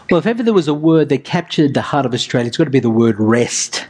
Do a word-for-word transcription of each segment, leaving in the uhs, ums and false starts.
Well, if ever there was a word that captured the heart of Australia, it's got to be the word rest.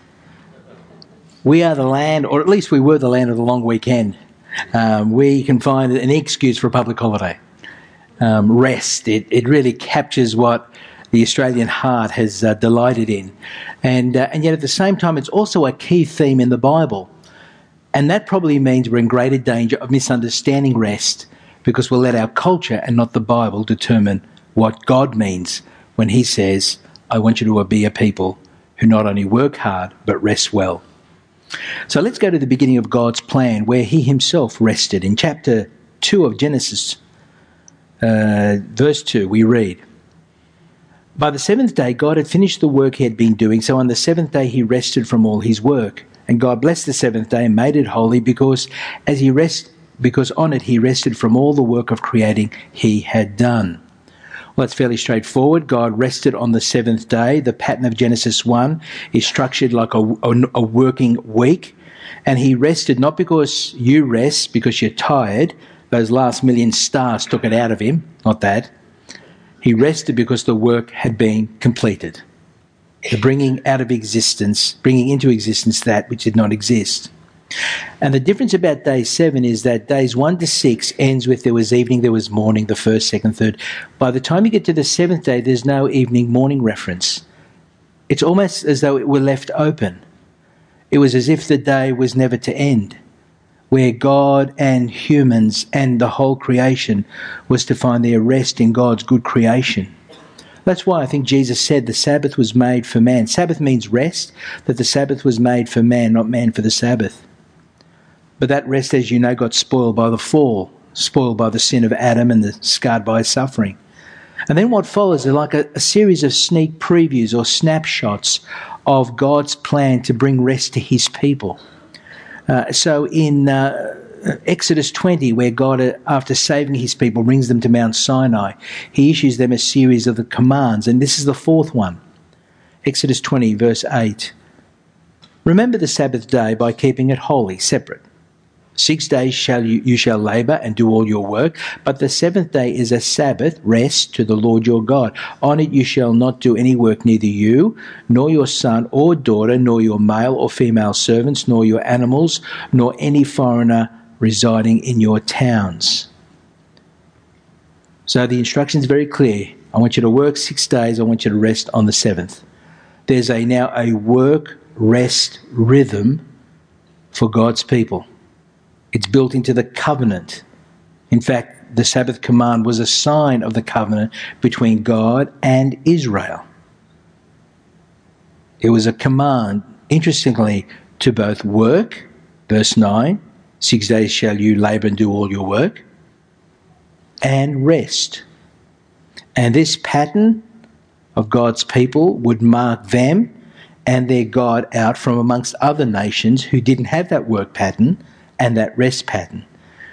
We are the land, or at least we were the land of the long weekend. Um, we can find an excuse for a public holiday. Um, rest. It, it really captures what the Australian heart has uh, delighted in. And, uh, and yet at the same time, it's also a key theme in the Bible. And that probably means we're in greater danger of misunderstanding rest because we'll let our culture and not the Bible determine what God means when he says, I want you to be a people who not only work hard but rest well. So let's go to the beginning of God's plan where he himself rested. In chapter two of Genesis, uh, verse two, we read, By the seventh day God had finished the work he had been doing, so on the seventh day he rested from all his work. And God blessed the seventh day and made it holy because as he rest, because on it he rested from all the work of creating he had done. Well, it's fairly straightforward. God rested on the seventh day. The pattern of Genesis one is structured like a, a, a working week. And he rested not because you rest, because you're tired. Those last million stars took it out of him. Not that. He rested because the work had been completed. The bringing out of existence, bringing into existence that which did not exist. And the difference about day seven is that days one to six ends with there was evening, there was morning, the first, second, third. By the time you get to the seventh day, there's no evening, morning reference. It's almost as though it were left open. It was as if the day was never to end, where God and humans and the whole creation was to find their rest in God's good creation. That's why I think Jesus said the Sabbath was made for man. Sabbath means rest, that the Sabbath was made for man, not man for the Sabbath. But that rest, as you know, got spoiled by the fall, spoiled by the sin of Adam and the scarred by his suffering. And then what follows are like a, a series of sneak previews or snapshots of God's plan to bring rest to his people. Uh, so in uh, Exodus twenty, where God, uh, after saving his people, brings them to Mount Sinai, he issues them a series of the commands, and this is the fourth one. Exodus twenty, verse eight. Remember the Sabbath day by keeping it holy, separate. Six days shall you, you shall labour and do all your work, but the seventh day is a Sabbath, rest to the Lord your God. On it you shall not do any work, neither you, nor your son or daughter, nor your male or female servants, nor your animals, nor any foreigner residing in your towns. So the instruction is very clear. I want you to work six days, I want you to rest on the seventh. There's a now a work-rest rhythm for God's people. It's built into the covenant. In fact, the Sabbath command was a sign of the covenant between God and Israel. It was a command, interestingly, to both work, verse nine, six days shall you labour and do all your work, and rest. And this pattern of God's people would mark them and their God out from amongst other nations who didn't have that work pattern and that rest pattern.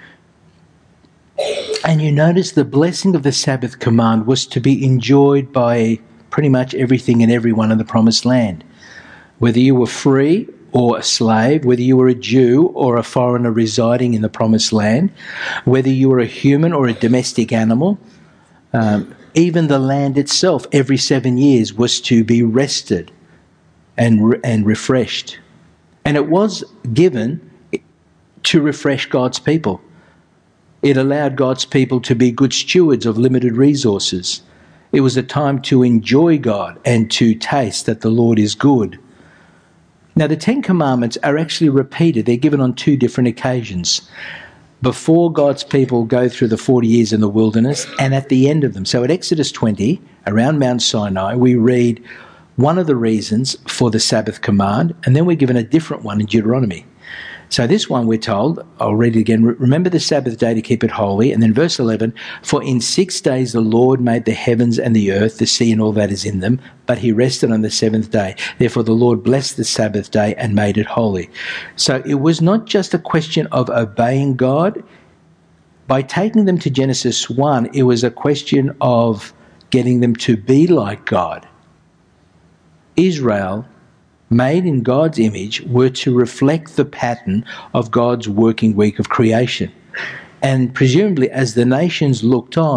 And you notice the blessing of the Sabbath command was to be enjoyed by pretty much everything and everyone in the promised land. Whether you were free or a slave, whether you were a Jew or a foreigner residing in the promised land, whether you were a human or a domestic animal, um, even the land itself every seven years was to be rested and, re- and refreshed. And it was given to refresh God's people. It allowed God's people to be good stewards of limited resources. It was a time to enjoy God and to taste that the Lord is good. Now, the Ten Commandments are actually repeated. They're given on two different occasions. Before God's people go through the forty years in the wilderness and at the end of them. So at Exodus twenty, around Mount Sinai, we read one of the reasons for the Sabbath command, and then we're given a different one in Deuteronomy. So this one we're told, I'll read it again, remember the Sabbath day to keep it holy. And then verse eleven, for in six days the Lord made the heavens and the earth, the sea and all that is in them, but he rested on the seventh day. Therefore the Lord blessed the Sabbath day and made it holy. So it was not just a question of obeying God. By taking them to Genesis one, it was a question of getting them to be like God. Israel, made in God's image, were to reflect the pattern of God's working week of creation. And presumably as the nations looked on,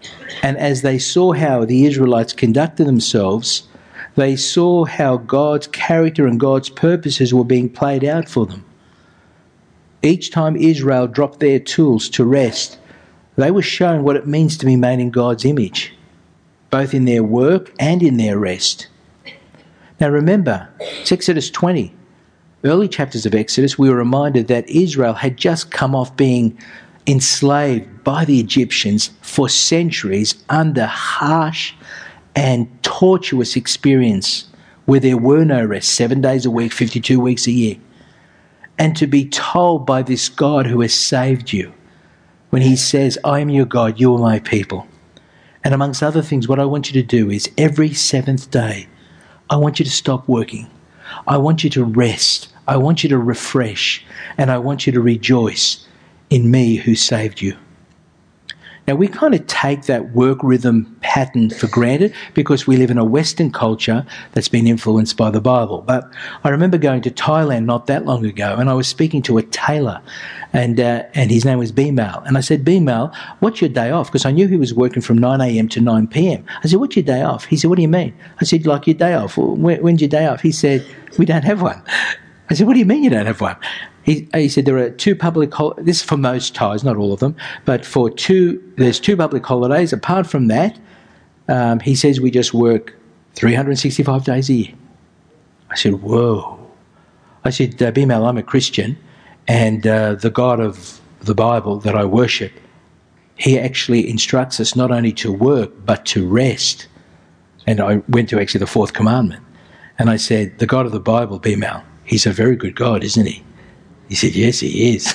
And as they saw how the Israelites conducted themselves, they saw how God's character and God's purposes were being played out for them. Each time Israel dropped their tools to rest, they were shown what it means to be made in God's image, both in their work and in their rest. Now remember, it's Exodus twenty. Early chapters of Exodus, we were reminded that Israel had just come off being enslaved by the Egyptians for centuries under harsh and tortuous experience where there were no rest, seven days a week, fifty-two weeks a year. And to be told by this God who has saved you, when he says, I am your God, you are my people. And amongst other things, what I want you to do is every seventh day, I want you to stop working. I want you to rest. I want you to refresh. And I want you to rejoice in me who saved you. Now, we kind of take that work rhythm pattern for granted because we live in a Western culture that's been influenced by the Bible. But I remember going to Thailand not that long ago, and I was speaking to a tailor, and uh, and his name was Bimal. And I said, Bimal, what's your day off? Because I knew he was working from nine a.m. to nine p.m. I said, what's your day off? He said, what do you mean? I said, like your day off. Well, when, when's your day off? He said, we don't have one. I said, what do you mean you don't have one? He, he said there are two public holidays, this is for most Thais, not all of them, but for two, there's two public holidays. Apart from that, um, he says we just work three hundred sixty-five days a year. I said, whoa. I said, uh, Bimal, I'm a Christian, and uh, the God of the Bible that I worship, he actually instructs us not only to work, but to rest. And I went to actually the fourth commandment. And I said, the God of the Bible, Bimal, he's a very good God, isn't he? He said, yes, he is.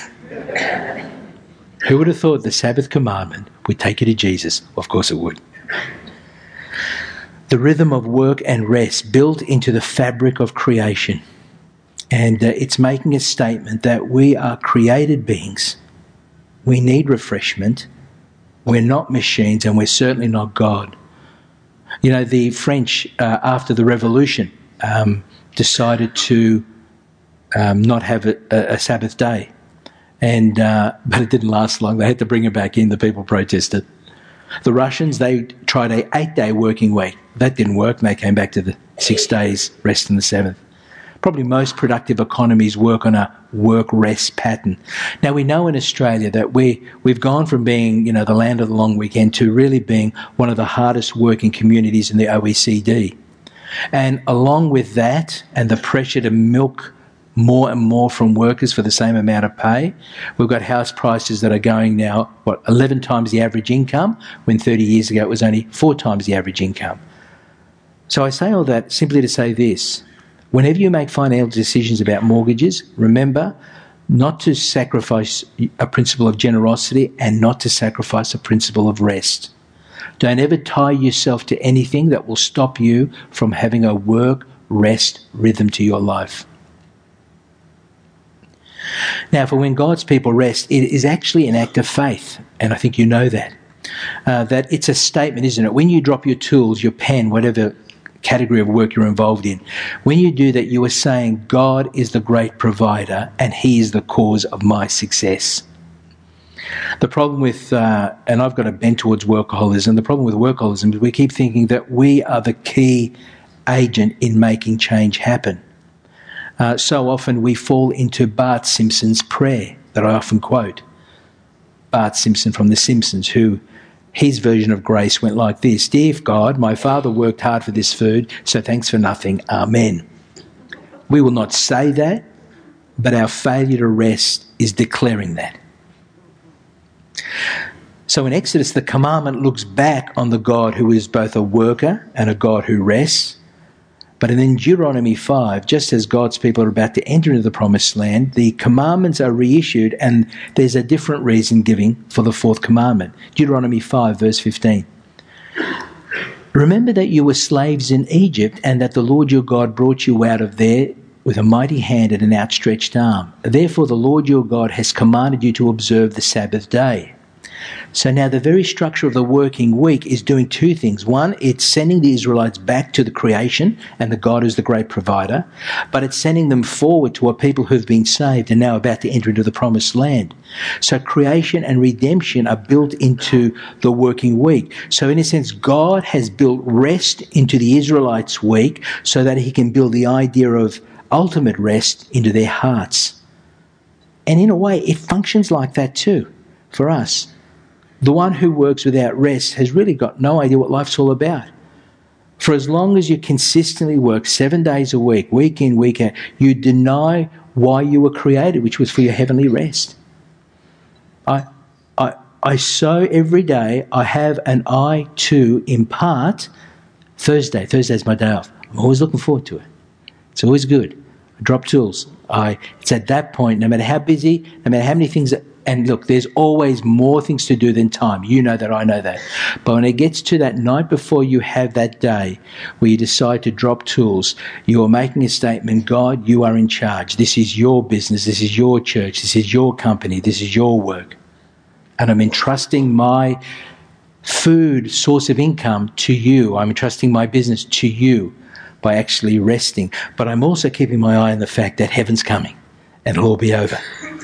Who would have thought the Sabbath commandment would take you to Jesus? Of course it would. The rhythm of work and rest built into the fabric of creation. And uh, it's making a statement that we are created beings. We need refreshment. We're not machines, and we're certainly not God. You know, the French, uh, after the Revolution, um, decided to Um, not have a, a Sabbath day. And uh, but it didn't last long. They had to bring it back in. The people protested. The Russians, they tried a eight-day working week. That didn't work, and they came back to the six days, rest in the seventh. Probably most productive economies work on a work-rest pattern. Now, we know in Australia that we, we've gone from being, you know, the land of the long weekend to really being one of the hardest working communities in the O E C D. And along with that and the pressure to milk more and more from workers for the same amount of pay. We've got house prices that are going now, what, eleven times the average income, when thirty years ago it was only four times the average income. So I say all that simply to say this. Whenever you make financial decisions about mortgages, remember not to sacrifice a principle of generosity and not to sacrifice a principle of rest. Don't ever tie yourself to anything that will stop you from having a work-rest rhythm to your life. Now, for when God's people rest, it is actually an act of faith, and I think you know that. Uh, that it's a statement, isn't it? When you drop your tools, your pen, whatever category of work you're involved in, when you do that, you are saying, God is the great provider, and he is the cause of my success. The problem with, uh, and I've got a bent towards workaholism, the problem with workaholism is we keep thinking that we are the key agent in making change happen. Uh, so often we fall into Bart Simpson's prayer that I often quote. Bart Simpson from The Simpsons, who his version of grace went like this: Dear God, my father worked hard for this food, so thanks for nothing. Amen. We will not say that, but our failure to rest is declaring that. So in Exodus, the commandment looks back on the God who is both a worker and a God who rests. But in Deuteronomy five, just as God's people are about to enter into the promised land, the commandments are reissued, and there's a different reason giving for the fourth commandment. Deuteronomy five, verse fifteen. Remember that you were slaves in Egypt, and that the Lord your God brought you out of there with a mighty hand and an outstretched arm. Therefore the Lord your God has commanded you to observe the Sabbath day. So now the very structure of the working week is doing two things. One, it's sending the Israelites back to the creation and the God who's the great provider, but it's sending them forward to a people who've been saved and now about to enter into the promised land. So creation and redemption are built into the working week. So in a sense, God has built rest into the Israelites' week so that he can build the idea of ultimate rest into their hearts. And in a way, it functions like that too for us. The one who works without rest has really got no idea what life's all about. For as long as you consistently work seven days a week, week in, week out, you deny why you were created, which was for your heavenly rest. I, I, I sow every day. I have an eye to impart Thursday. Thursday's my day off. I'm always looking forward to it. It's always good. I drop tools. I, it's at that point, no matter how busy, no matter how many things that, and look, there's always more things to do than time. You know that, I know that. But when it gets to that night before you have that day where you decide to drop tools, you are making a statement, God, you are in charge. This is your business. This is your church. This is your company. This is your work. And I'm entrusting my food source of income to you. I'm entrusting my business to you by actually resting. But I'm also keeping my eye on the fact that heaven's coming and it'll all be over.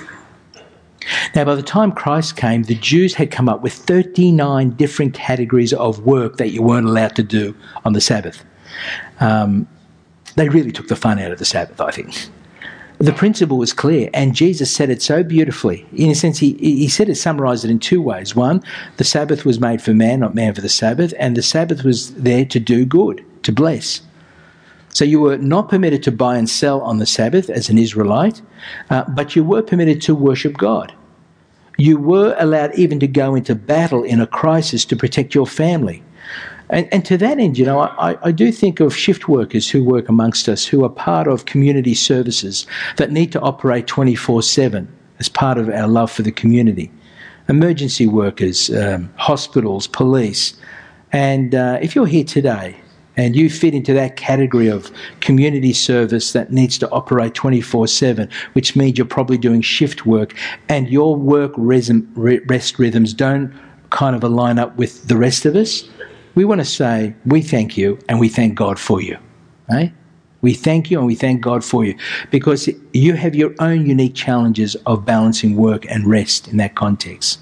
Now, by the time Christ came, the Jews had come up with thirty-nine different categories of work that you weren't allowed to do on the Sabbath. Um, they really took the fun out of the Sabbath, I think. The principle was clear, and Jesus said it so beautifully. In a sense, he, he said it, summarised it in two ways. One, the Sabbath was made for man, not man for the Sabbath, and the Sabbath was there to do good, to bless. So you were not permitted to buy and sell on the Sabbath as an Israelite, uh, but you were permitted to worship God. You were allowed even to go into battle in a crisis to protect your family. And, and to that end, you know, I, I do think of shift workers who work amongst us, who are part of community services that need to operate twenty-four seven as part of our love for the community. Emergency workers, um, hospitals, police. And uh, if you're here today and you fit into that category of community service that needs to operate twenty-four seven, which means you're probably doing shift work and your work rest rhythms don't kind of align up with the rest of us, we want to say we thank you and we thank God for you. Right? We thank you and we thank God for you because you have your own unique challenges of balancing work and rest in that context.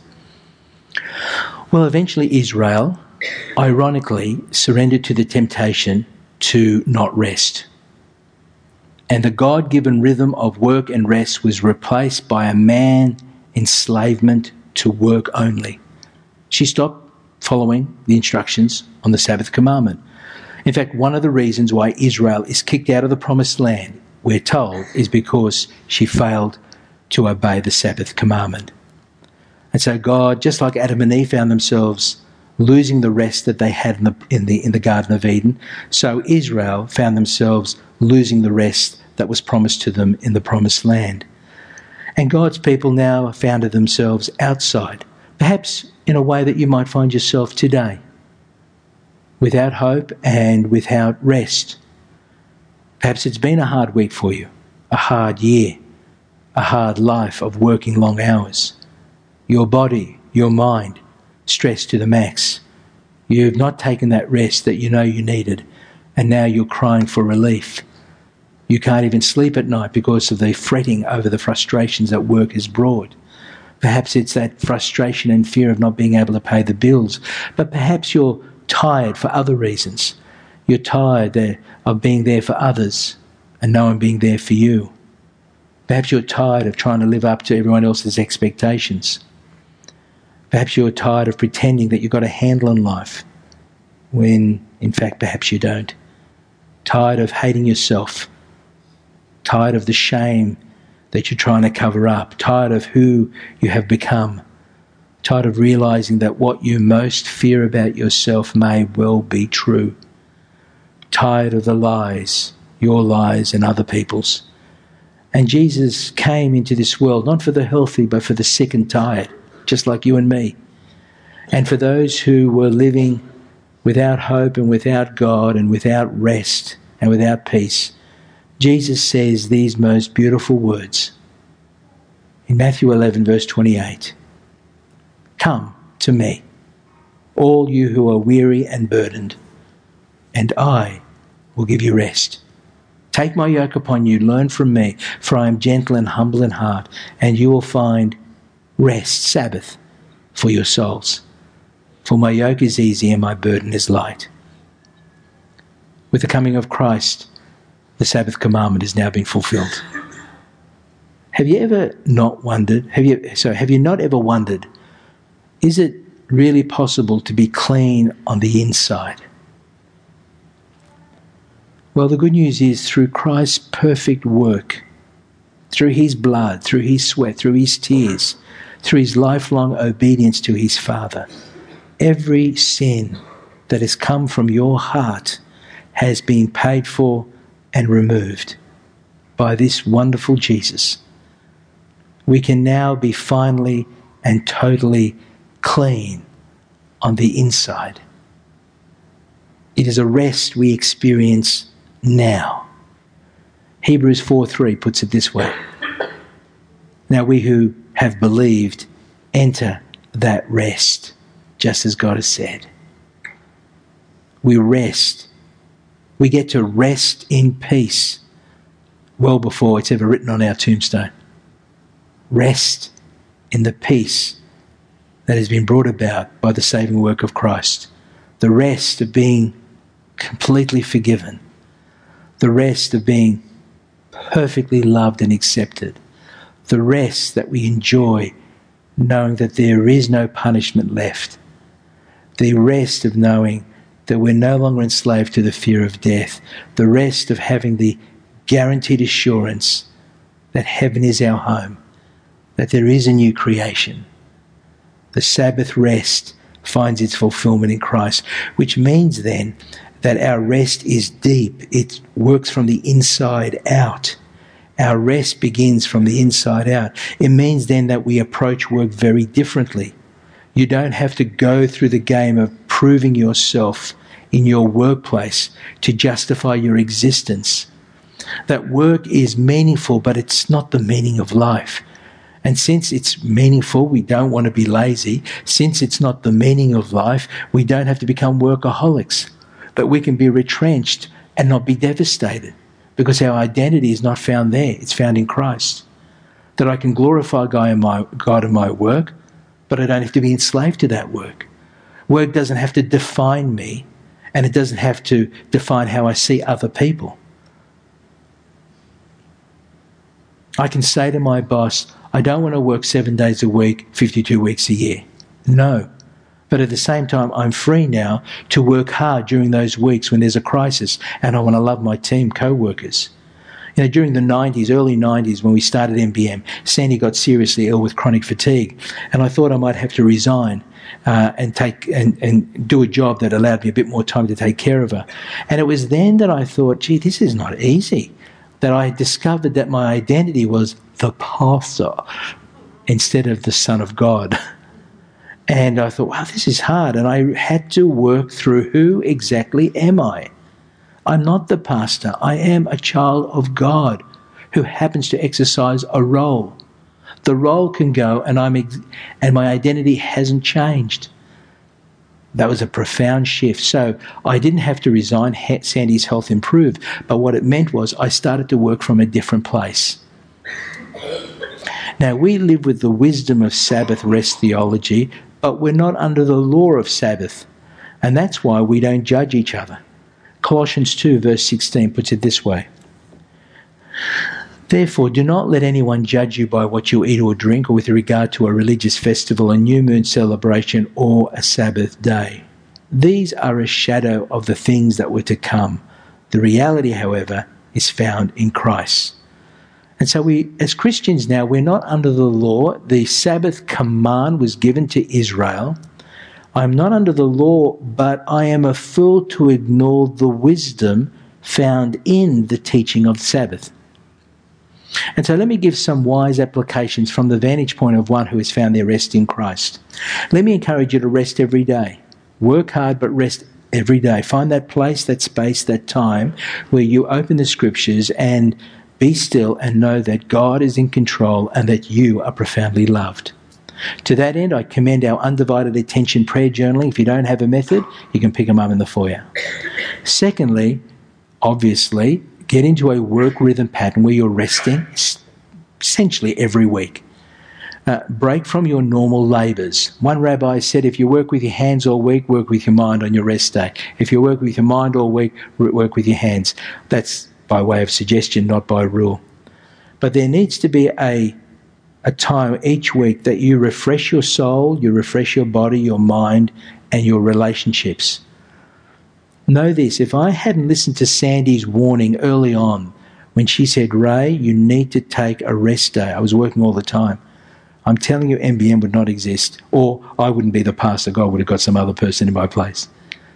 Well, eventually Israel, ironically, surrendered to the temptation to not rest. And the God-given rhythm of work and rest was replaced by a man enslavement to work only. She stopped following the instructions on the Sabbath commandment. In fact, one of the reasons why Israel is kicked out of the promised land, we're told, is because she failed to obey the Sabbath commandment. And so God, just like Adam and Eve found themselves losing the rest that they had in the, in the, in the Garden of Eden, so Israel found themselves losing the rest that was promised to them in the promised land. And God's people now found themselves outside, perhaps in a way that you might find yourself today, without hope and without rest. Perhaps it's been a hard week for you, a hard year, a hard life of working long hours. Your body, your mind, stressed to the max. You've not taken that rest that you know you needed, and now you're crying for relief. You can't even sleep at night because of the fretting over the frustrations that work has brought. Perhaps it's that frustration and fear of not being able to pay the bills, but perhaps you're tired for other reasons. You're tired of being there for others and no one being there for you. Perhaps you're tired of trying to live up to everyone else's expectations. Perhaps you're tired of pretending that you've got a handle on life when, in fact, perhaps you don't. Tired of hating yourself. Tired of the shame that you're trying to cover up. Tired of who you have become. Tired of realising that what you most fear about yourself may well be true. Tired of the lies, your lies and other people's. And Jesus came into this world not for the healthy but for the sick and tired, just like you and me. And for those who were living without hope and without God and without rest and without peace, Jesus says these most beautiful words in Matthew eleven verse twenty-eight. Come, to me, all you who are weary and burdened, and I will give you rest. Take my yoke upon you, learn from me, for I am gentle and humble in heart, and you will find rest, Sabbath, for your souls. For my yoke is easy and my burden is light. With the coming of Christ, the Sabbath commandment has now been fulfilled. Have you ever not wondered, have you, so have you not ever wondered, is it really possible to be clean on the inside? Well, the good news is through Christ's perfect work, through his blood, through his sweat, through his tears, through his lifelong obedience to his Father, every sin that has come from your heart has been paid for and removed by this wonderful Jesus. We can now be finally and totally clean on the inside. It is a rest we experience now. Hebrews four three puts it this way. Now we who have believed enter that rest, just as God has said. We rest. We get to rest in peace well before it's ever written on our tombstone. Rest in the peace that has been brought about by the saving work of Christ. The rest of being completely forgiven. The rest of being perfectly loved and accepted. The rest that we enjoy knowing that there is no punishment left. The rest of knowing that we're no longer enslaved to the fear of death. The rest of having the guaranteed assurance that heaven is our home, that there is a new creation. The Sabbath rest finds its fulfillment in Christ, which means then that our rest is deep. It works from the inside out. Our rest begins from the inside out. It means then that we approach work very differently. You don't have to go through the game of proving yourself in your workplace to justify your existence. That work is meaningful, but it's not the meaning of life. And since it's meaningful, we don't want to be lazy. Since it's not the meaning of life, we don't have to become workaholics. But we can be retrenched and not be devastated because our identity is not found there. It's found in Christ. That I can glorify God in my, God in my work, but I don't have to be enslaved to that work. Work doesn't have to define me, and it doesn't have to define how I see other people. I can say to my boss, I don't want to work seven days a week, fifty-two weeks a year. No. But at the same time, I'm free now to work hard during those weeks when there's a crisis, and I want to love my team, co-workers. You know, during the nineties, early nineties, when we started M B M, Sandy got seriously ill with chronic fatigue, and I thought I might have to resign uh, and take and, and do a job that allowed me a bit more time to take care of her. And it was then that I thought, gee, this is not easy. That I discovered that my identity was the pastor instead of the Son of God. And I thought, wow, this is hard. And I had to work through who exactly am I? I'm not the pastor. I am a child of God who happens to exercise a role. The role can go and I'm ex- and my identity hasn't changed. That was a profound shift. So I didn't have to resign. Sandy's health improved. But what it meant was I started to work from a different place. Now, we live with the wisdom of Sabbath rest theology, but we're not under the law of Sabbath. And that's why we don't judge each other. Colossians two verse sixteen puts it this way. Therefore, do not let anyone judge you by what you eat or drink, or with regard to a religious festival, a new moon celebration, or a Sabbath day. These are a shadow of the things that were to come. The reality, however, is found in Christ. And so we, as Christians now, we're not under the law. The Sabbath command was given to Israel. I'm not under the law, but I am a fool to ignore the wisdom found in the teaching of the Sabbath. And so let me give some wise applications from the vantage point of one who has found their rest in Christ. Let me encourage you to rest every day. Work hard, but rest every day. Find that place, that space, that time where you open the scriptures and be still and know that God is in control and that you are profoundly loved. To that end, I commend our undivided attention prayer journaling. If you don't have a method, you can pick them up in the foyer. Secondly, obviously, get into a work rhythm pattern where you're resting essentially every week. Uh, break from your normal labours. One rabbi said, if you work with your hands all week, work with your mind on your rest day. If you work with your mind all week, work with your hands. That's by way of suggestion, not by rule. But there needs to be a, a time each week that you refresh your soul, you refresh your body, your mind, and your relationships. Know this, if I hadn't listened to Sandy's warning early on, when she said, Ray, you need to take a rest day. I was working all the time. I'm telling you, M B M would not exist, or I wouldn't be the pastor. God would have got some other person in my place.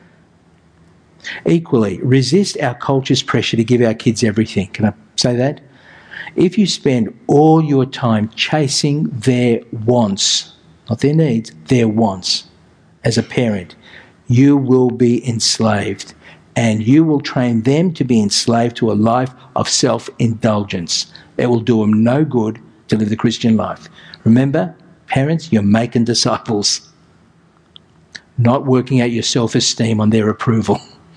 Equally, resist our culture's pressure to give our kids everything. Can I say that? If you spend all your time chasing their wants, not their needs, their wants, as a parent, you will be enslaved, and you will train them to be enslaved to a life of self-indulgence. It will do them no good to live the Christian life. Remember, parents, you're making disciples, not working out your self-esteem on their approval.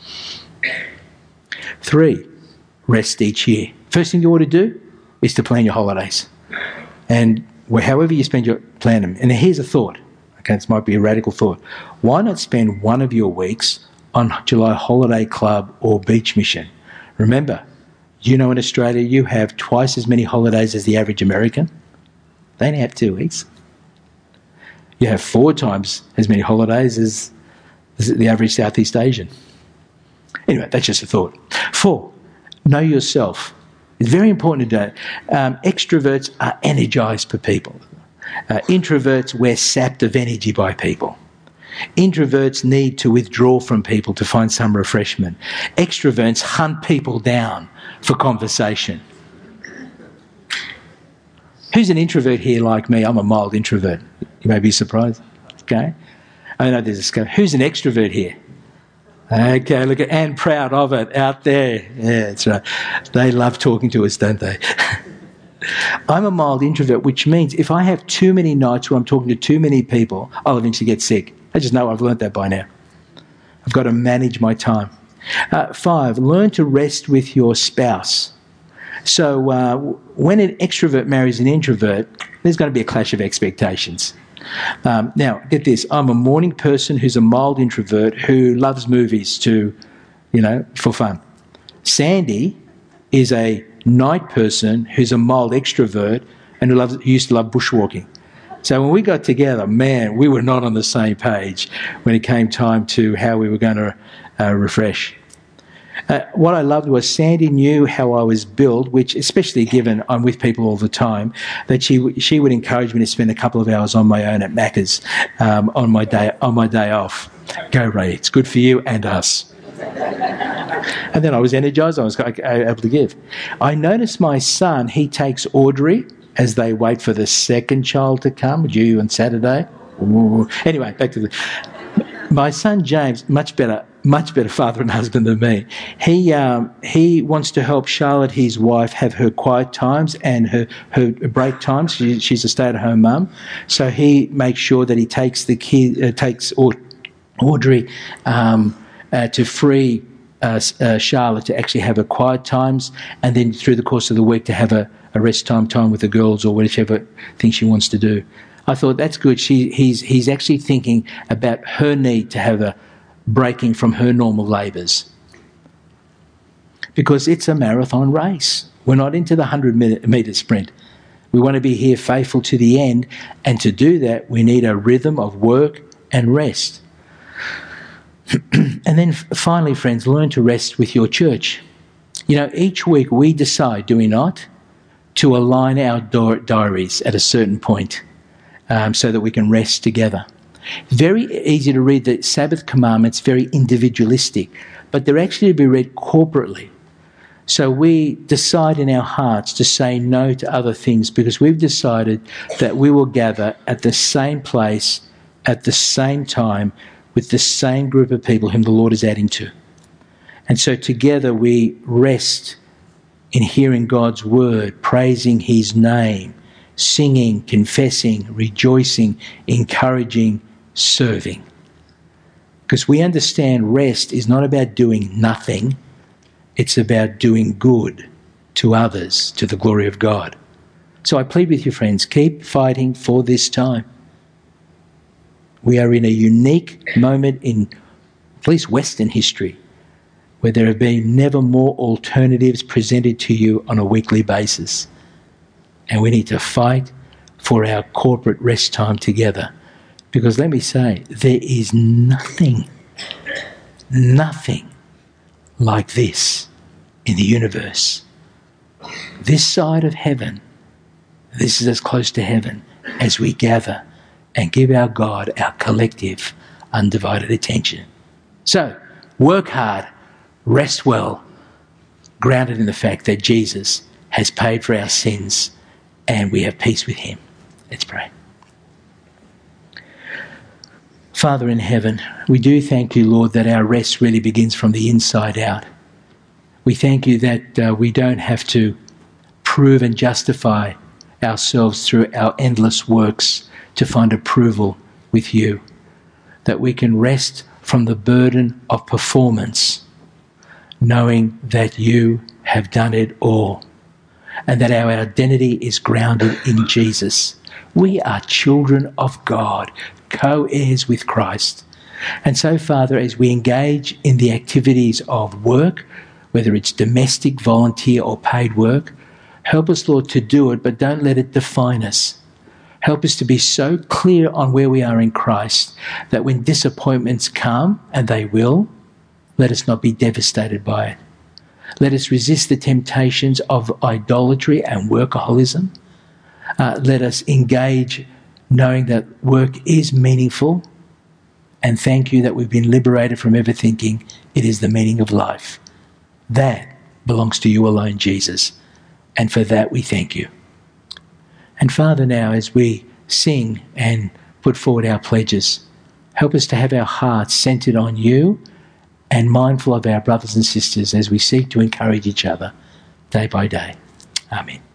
Three, rest each year. First thing you ought to do is to plan your holidays. And however you spend your, plan them. And here's a thought. Okay, this might be a radical thought. Why not spend one of your weeks on July Holiday Club or Beach Mission? Remember, you know in Australia you have twice as many holidays as the average American. They only have two weeks. You have four times as many holidays as, as the average Southeast Asian. Anyway, that's just a thought. Four, know yourself. It's very important to know. Um, extroverts are energised by people. Uh, introverts wear sapped of energy by people. Introverts need to withdraw from people to find some refreshment. Extroverts hunt people down for conversation. Who's an introvert here like me? I'm a mild introvert. You may be surprised. Okay. I know there's a scale. Who's an extrovert here? Okay, look at, and proud of it out there. Yeah, that's right. They love talking to us, don't they? I'm a mild introvert, which means if I have too many nights where I'm talking to too many people, I'll eventually get sick. I just know I've learnt that by now. I've got to manage my time. Uh, five, learn to rest with your spouse. So uh, when an extrovert marries an introvert, there's going to be a clash of expectations. Um, now, get this. I'm a morning person who's a mild introvert who loves movies to, you know, for fun. Sandy is a night person who's a mild extrovert and who, loves, who used to love bushwalking. So when we got together, man, we were not on the same page when it came time to how we were going to uh, refresh. Uh, what I loved was Sandy knew how I was built, which, especially given I'm with people all the time, that she w- she would encourage me to spend a couple of hours on my own at Macca's um, on my day on my day off. Go, Ray! It's good for you and us. And then I was energised. I was able to give. I noticed my son. He takes Audrey as they wait for the second child to come, due on Saturday. Ooh. Anyway, back to the. My son James, much better, much better father and husband than me. He um, he wants to help Charlotte, his wife, have her quiet times and her, her break times. She, she's a stay-at-home mum, so he makes sure that he takes the kid, uh, takes Audrey um, uh, to free uh, uh, Charlotte to actually have her quiet times, and then through the course of the week to have a, a rest time time with the girls or whichever thing she wants to do. I thought, that's good. She, he's, he's actually thinking about her need to have a breaking from her normal labours. Because it's a marathon race. We're not into the one hundred metre sprint. We want to be here faithful to the end, and to do that we need a rhythm of work and rest. And then finally, friends, learn to rest with your church. You know, each week we decide, do we not, to align our di- diaries at a certain point. Um, so that we can rest together. Very easy to read the Sabbath commandments, very individualistic, but they're actually to be read corporately. So we decide in our hearts to say no to other things because we've decided that we will gather at the same place, at the same time, with the same group of people whom the Lord is adding to. And so together we rest in hearing God's word, praising his name, singing, confessing, rejoicing, encouraging, serving. Because we understand rest is not about doing nothing, it's about doing good to others, to the glory of God. So I plead with you, friends, keep fighting for this time. We are in a unique moment in at least Western history where there have been never more alternatives presented to you on a weekly basis. And we need to fight for our corporate rest time together. Because let me say, there is nothing, nothing like this in the universe. This side of heaven, this is as close to heaven as we gather and give our God our collective, undivided attention. So, work hard, rest well, grounded in the fact that Jesus has paid for our sins and we have peace with him. Let's pray. Father in heaven, we do thank you, Lord, that our rest really begins from the inside out. We thank you that uh, we don't have to prove and justify ourselves through our endless works to find approval with you, that we can rest from the burden of performance, knowing that you have done it all, and that our identity is grounded in Jesus. We are children of God, co-heirs with Christ. And so, Father, as we engage in the activities of work, whether it's domestic, volunteer or paid work, help us, Lord, to do it, but don't let it define us. Help us to be so clear on where we are in Christ that when disappointments come, and they will, let us not be devastated by it. Let us resist the temptations of idolatry and workaholism. Uh, let us engage knowing that work is meaningful, and thank you that we've been liberated from ever thinking it is the meaning of life. That belongs to you alone, Jesus, and for that we thank you. And Father, now as we sing and put forward our pledges, help us to have our hearts centred on you and mindful of our brothers and sisters as we seek to encourage each other day by day. Amen.